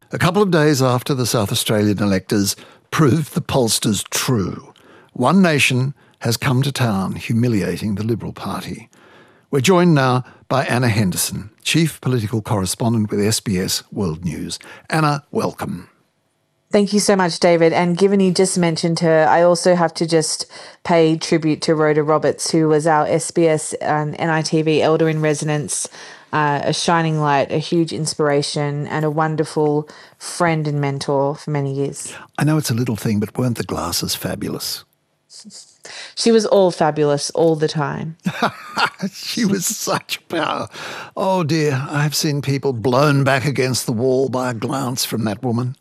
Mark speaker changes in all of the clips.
Speaker 1: A couple of days after the South Australian electors proved the pollsters true, One Nation has come to town humiliating the Liberal Party. We're joined now by Anna Henderson, Chief Political Correspondent with SBS World News. Anna, welcome.
Speaker 2: Thank you so much, David. And given you just mentioned her, I also have to just pay tribute to Rhoda Roberts, who was our SBS and NITV Elder in Residence, a shining light, a huge inspiration, and a wonderful friend and mentor for many years.
Speaker 1: I know it's a little thing, but weren't the glasses fabulous?
Speaker 2: She was all fabulous all the time.
Speaker 1: She was such power. Oh dear, I've seen people blown back against the wall by a glance from that woman.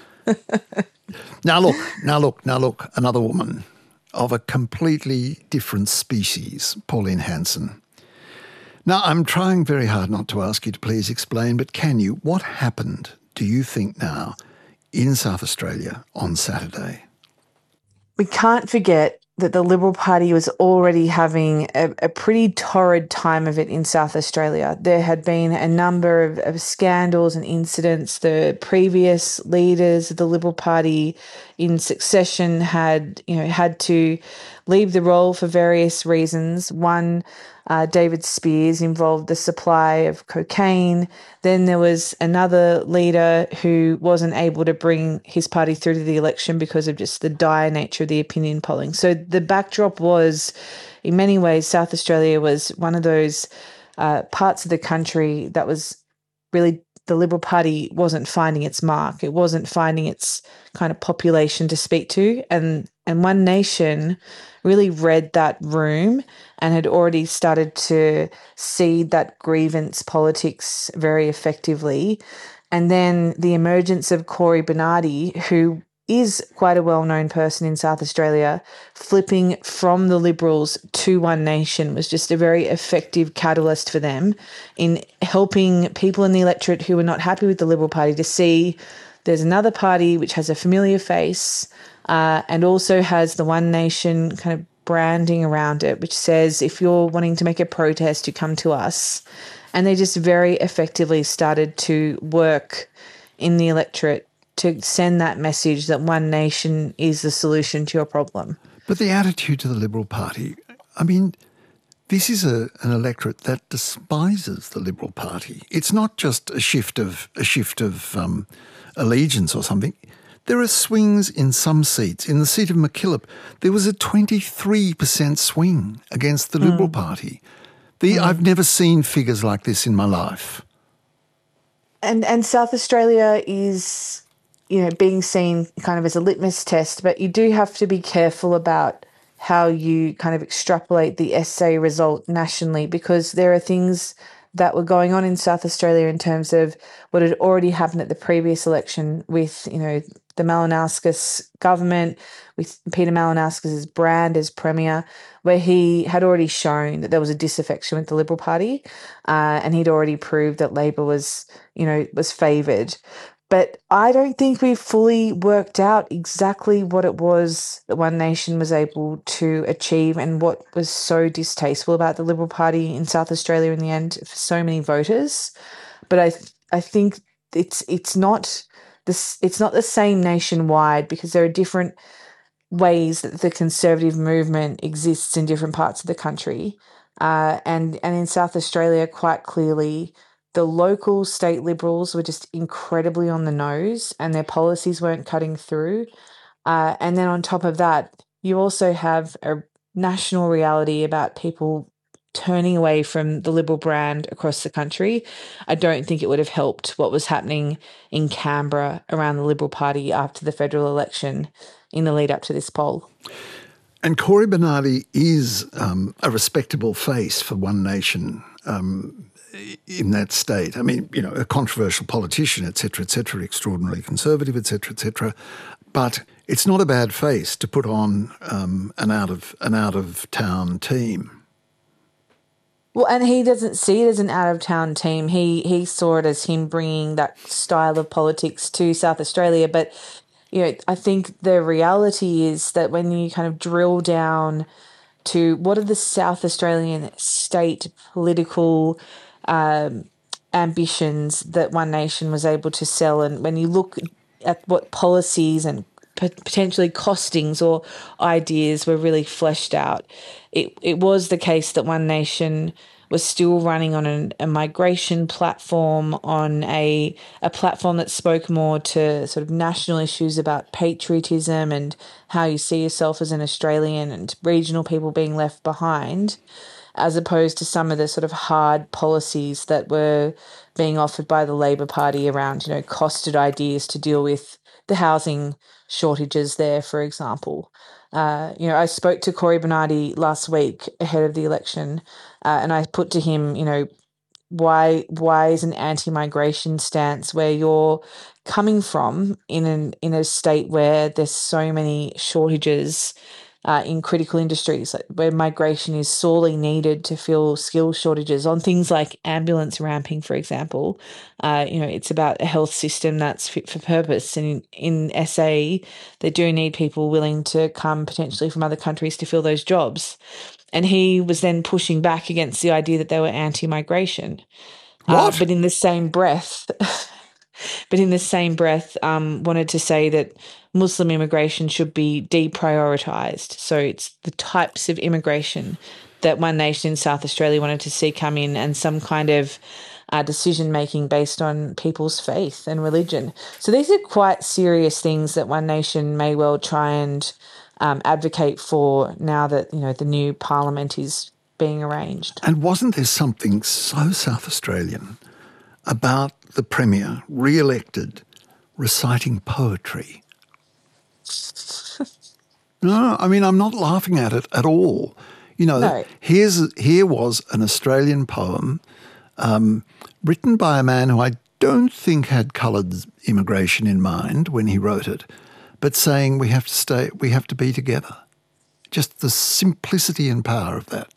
Speaker 1: Now look, another woman of a completely different species, Pauline Hanson. Now, I'm trying very hard not to ask you to please explain, but can you? What happened, do you think now, in South Australia on Saturday?
Speaker 2: We can't forget that the Liberal Party was already having a pretty torrid time of it in South Australia. There had been a number of scandals and incidents. The previous leaders of the Liberal Party in succession had to leave the role for various reasons. One, David Spears, involved the supply of cocaine. Then there was another leader who wasn't able to bring his party through to the election because of just the dire nature of the opinion polling. So the backdrop was, in many ways, South Australia was one of those parts of the country that was really, the Liberal Party wasn't finding its mark. It wasn't finding its kind of population to speak to. And One Nation really read that room and had already started to seed that grievance politics very effectively. And then the emergence of Cory Bernardi, who is quite a well-known person in South Australia, flipping from the Liberals to One Nation was just a very effective catalyst for them in helping people in the electorate who were not happy with the Liberal Party to see there's another party which has a familiar face and also has the One Nation kind of branding around it, which says if you're wanting to make a protest, you come to us. And they just very effectively started to work in the electorate to send that message that One Nation is the solution to your problem.
Speaker 1: But the attitude to the Liberal Party, I mean, this is an electorate that despises the Liberal Party. It's not just a shift of allegiance or something. There are swings in some seats. In the seat of MacKillop, there was a 23% swing against the Liberal Party. I've never seen figures like this in my life.
Speaker 2: And South Australia is, being seen kind of as a litmus test, but you do have to be careful about how you kind of extrapolate the SA result nationally, because there are things that were going on in South Australia in terms of what had already happened at the previous election with, the Malinowskis government, with Peter Malinowskis' brand as Premier, where he had already shown that there was a disaffection with the Liberal Party, and he'd already proved that Labor was favoured. But I don't think we've fully worked out exactly what it was that One Nation was able to achieve and what was so distasteful about the Liberal Party in South Australia in the end for so many voters. But I think it's not the same nationwide, because there are different ways that the Conservative movement exists in different parts of the country. And in South Australia, quite clearly, the local state Liberals were just incredibly on the nose and their policies weren't cutting through. And then on top of that, you also have a national reality about people turning away from the Liberal brand across the country. I don't think it would have helped what was happening in Canberra around the Liberal Party after the federal election in the lead up to this poll.
Speaker 1: And Cory Bernardi is a respectable face for One Nation in that state. I mean, a controversial politician, et cetera, extraordinarily conservative, et cetera. But it's not a bad face to put on an out of town team.
Speaker 2: Well, and he doesn't see it as an out-of-town team. He saw it as him bringing that style of politics to South Australia. But, I think the reality is that when you kind of drill down to what are the South Australian state political ambitions that One Nation was able to sell. And when you look at what policies and potentially costings or ideas were really fleshed out, it was the case that One Nation was still running on a migration platform, on a platform that spoke more to sort of national issues about patriotism and how you see yourself as an Australian and regional people being left behind, as opposed to some of the sort of hard policies that were being offered by the Labor Party around, costed ideas to deal with the housing shortages there, for example. I spoke to Cory Bernardi last week ahead of the election, and I put to him, why is an anti-migration stance where you're coming from in a state where there's so many shortages in critical industries, where migration is sorely needed to fill skill shortages on things like ambulance ramping, for example. It's about a health system that's fit for purpose. And in SA, they do need people willing to come potentially from other countries to fill those jobs. And he was then pushing back against the idea that they were anti-migration.
Speaker 1: What?
Speaker 2: But in the same breath, wanted to say that Muslim immigration should be deprioritised. So it's the types of immigration that One Nation in South Australia wanted to see come in, and some kind of decision-making based on people's faith and religion. So these are quite serious things that One Nation may well try and advocate for now that, the new parliament is being arranged.
Speaker 1: And wasn't there something so South Australian about the Premier, re-elected, reciting poetry? No, I mean, I'm not laughing at it at all.
Speaker 2: No.
Speaker 1: Here was an Australian poem written by a man who I don't think had coloured immigration in mind when he wrote it, but saying we have to be together. Just the simplicity and power of that.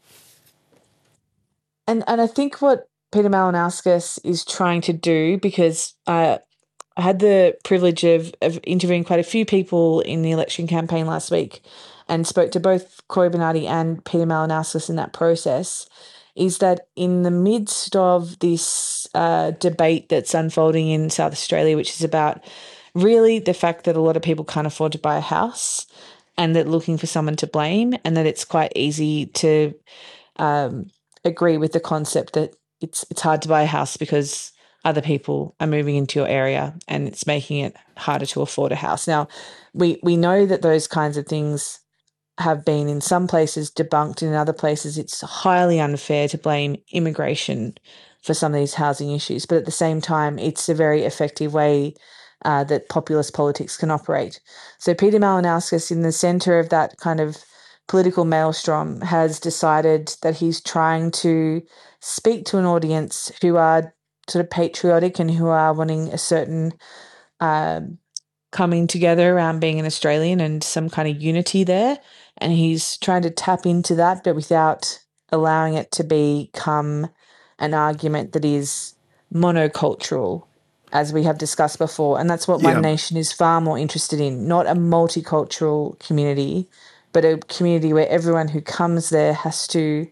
Speaker 2: And I think what Peter Malinauskas is trying to do, because I had the privilege of interviewing quite a few people in the election campaign last week and spoke to both Cory Bernardi and Peter Malinauskas in that process, is that in the midst of this debate that's unfolding in South Australia, which is about really the fact that a lot of people can't afford to buy a house and that looking for someone to blame, and that it's quite easy to agree with the concept that it's hard to buy a house because other people are moving into your area and it's making it harder to afford a house. Now, we know that those kinds of things have been in some places debunked, and in other places it's highly unfair to blame immigration for some of these housing issues. But at the same time, it's a very effective way that populist politics can operate. So Peter Malinauskas, in the centre of that kind of political maelstrom, has decided that he's trying to speak to an audience who are sort of patriotic and who are wanting a certain coming together around being an Australian and some kind of unity there. And he's trying to tap into that, but without allowing it to become an argument that is monocultural, as we have discussed before. And that's what One Nation is far more interested in, not a multicultural community, but a community where everyone who comes there has to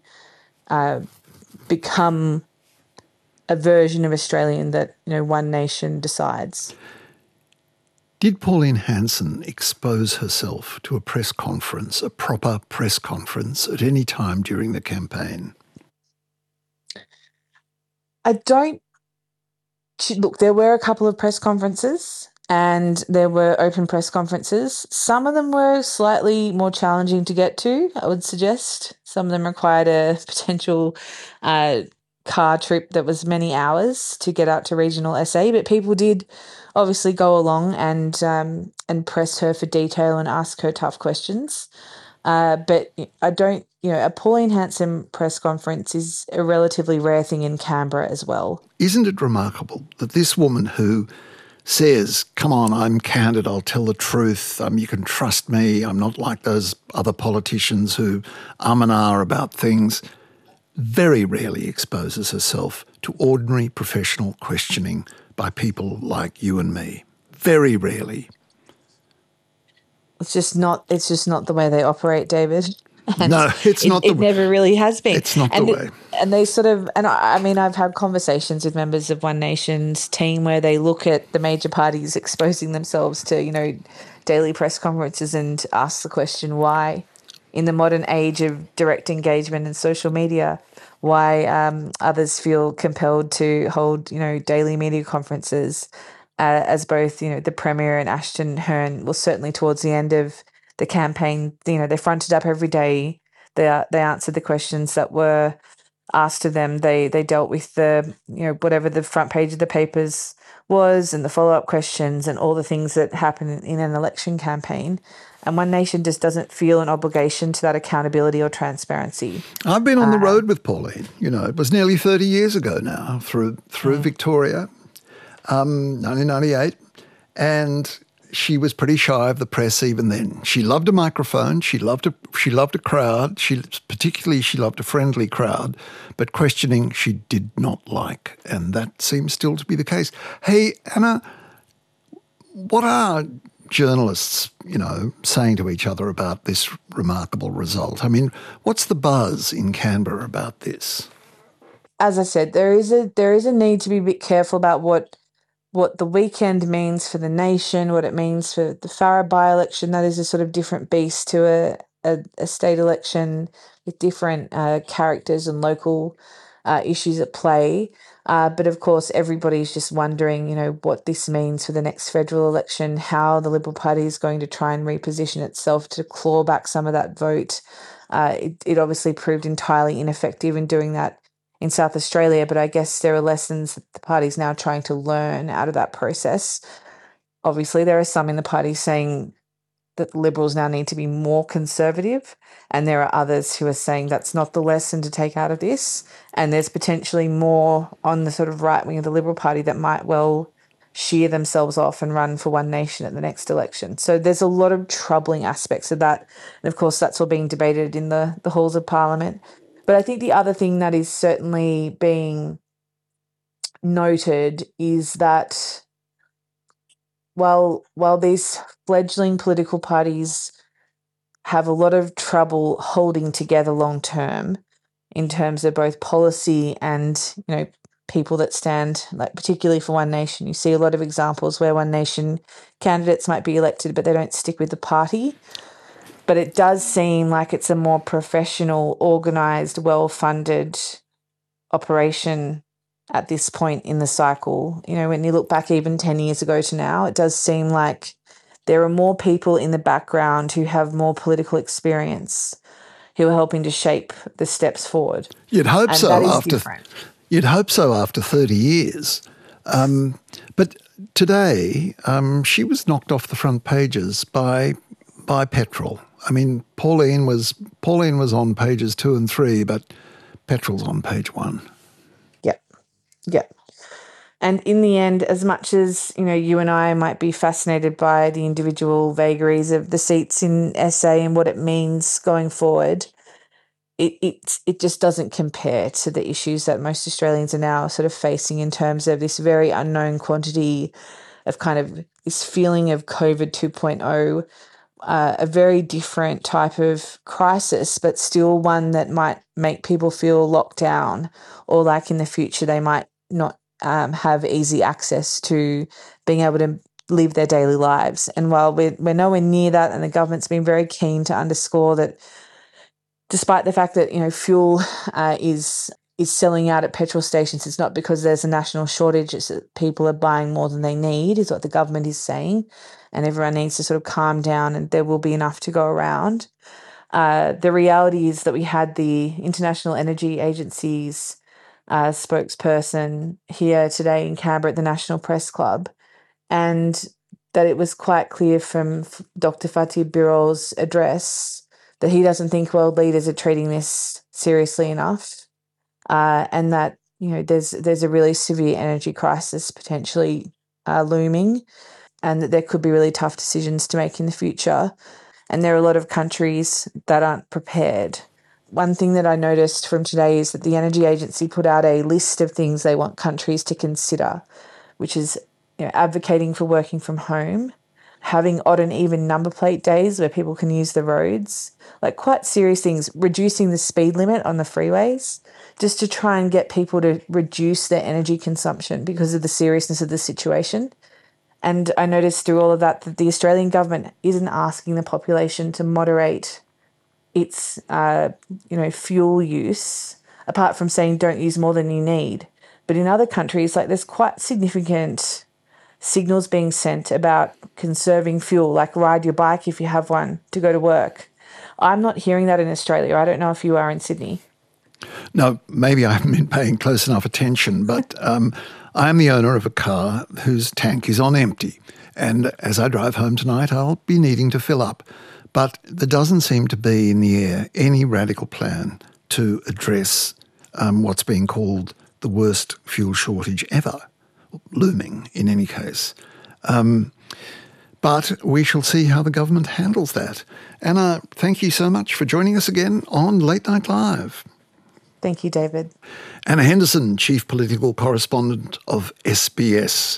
Speaker 2: become a version of Australian that, One Nation decides.
Speaker 1: Did Pauline Hanson expose herself to a press conference, a proper press conference, at any time during the campaign?
Speaker 2: Look, there were a couple of press conferences and there were open press conferences. Some of them were slightly more challenging to get to, I would suggest. Some of them required a potential car trip that was many hours to get out to regional SA, but people did obviously go along and press her for detail and ask her tough questions. But I don't, a Pauline Hanson press conference is a relatively rare thing in Canberra as well.
Speaker 1: Isn't it remarkable that this woman who says, come on, I'm candid, I'll tell the truth, you can trust me, I'm not like those other politicians who and ah about things, very rarely exposes herself to ordinary professional questioning by people like you and me. Very rarely.
Speaker 2: It's just not the way they operate, David. And
Speaker 1: no, it's not the
Speaker 2: it never really has been.
Speaker 1: It's not the way.
Speaker 2: And they sort of, and I mean, I've had conversations with members of One Nation's team where they look at the major parties exposing themselves to, daily press conferences and ask the question why, in the modern age of direct engagement and social media, why others feel compelled to hold, daily media conferences, as both, the Premier and Ashton Hearn, well, certainly towards the end of the campaign, they fronted up every day. They answered the questions that were asked of them. They dealt with the, whatever the front page of the papers was and the follow-up questions and all the things that happen in an election campaign. And One Nation just doesn't feel an obligation to that accountability or transparency.
Speaker 1: I've been on the road with Pauline. It was nearly 30 years ago now through Victoria, 1998, and she was pretty shy of the press even then. She loved a microphone. She loved a crowd. She loved a friendly crowd, but questioning she did not like, and that seems still to be the case. Hey, Anna, what are journalists, saying to each other about this remarkable result? I mean, what's the buzz in Canberra about this?
Speaker 2: As I said, there is a need to be a bit careful about what the weekend means for the nation, what it means for the Farrer by-election. That is a sort of different beast to a state election with different characters and local issues at play. But of course, everybody's just wondering, what this means for the next federal election, how the Liberal Party is going to try and reposition itself to claw back some of that vote. It obviously proved entirely ineffective in doing that in South Australia, but I guess there are lessons that the party's now trying to learn out of that process. Obviously, there are some in the party saying that the Liberals now need to be more conservative, and there are others who are saying that's not the lesson to take out of this, and there's potentially more on the sort of right wing of the Liberal Party that might well shear themselves off and run for One Nation at the next election. So there's a lot of troubling aspects of that, and of course that's all being debated in the halls of Parliament. But I think the other thing that is certainly being noted is that while these fledgling political parties have a lot of trouble holding together long term in terms of both policy and, people that stand, like particularly for One Nation, you see a lot of examples where One Nation candidates might be elected, but they don't stick with the party. But it does seem like it's a more professional, organised, well-funded operation at this point in the cycle. When you look back even 10 years ago to now, it does seem like there are more people in the background who have more political experience who are helping to shape the steps forward.
Speaker 1: You'd hope so after 30 years. But today, she was knocked off the front pages by petrol. I mean, Pauline was on pages 2 and 3, but petrol's on page 1.
Speaker 2: Yep. And in the end, as much as, you and I might be fascinated by the individual vagaries of the seats in SA and what it means going forward, it just doesn't compare to the issues that most Australians are now sort of facing in terms of this very unknown quantity of kind of this feeling of COVID 2.0, a very different type of crisis, but still one that might make people feel locked down, or like in the future they might not have easy access to being able to live their daily lives. And while we're nowhere near that, and the government's been very keen to underscore that despite the fact that, fuel is selling out at petrol stations, it's not because there's a national shortage, it's that people are buying more than they need, is what the government is saying. And everyone needs to sort of calm down, and there will be enough to go around. The reality is that we had the International Energy Agency's spokesperson here today in Canberra at the National Press Club, and that it was quite clear from Dr. Fatih Birol's address that he doesn't think world leaders are treating this seriously enough, and that there's a really severe energy crisis potentially looming, and that there could be really tough decisions to make in the future. And there are a lot of countries that aren't prepared. One thing that I noticed from today is that the Energy Agency put out a list of things they want countries to consider, which is advocating for working from home, having odd and even number plate days where people can use the roads, like quite serious things, reducing the speed limit on the freeways, just to try and get people to reduce their energy consumption because of the seriousness of the situation. And I noticed through all of that the Australian government isn't asking the population to moderate its, fuel use, apart from saying don't use more than you need. But in other countries, like there's quite significant signals being sent about conserving fuel, like ride your bike if you have one to go to work. I'm not hearing that in Australia. I don't know if you are in Sydney.
Speaker 1: No, maybe I haven't been paying close enough attention, but I'm the owner of a car whose tank is on empty. And as I drive home tonight, I'll be needing to fill up. But there doesn't seem to be in the air any radical plan to address what's being called the worst fuel shortage ever, looming in any case. But we shall see how the government handles that. Anna, thank you so much for joining us again on Late Night Live.
Speaker 2: Thank you, David.
Speaker 1: Anna Henderson, Chief Political Correspondent of SBS.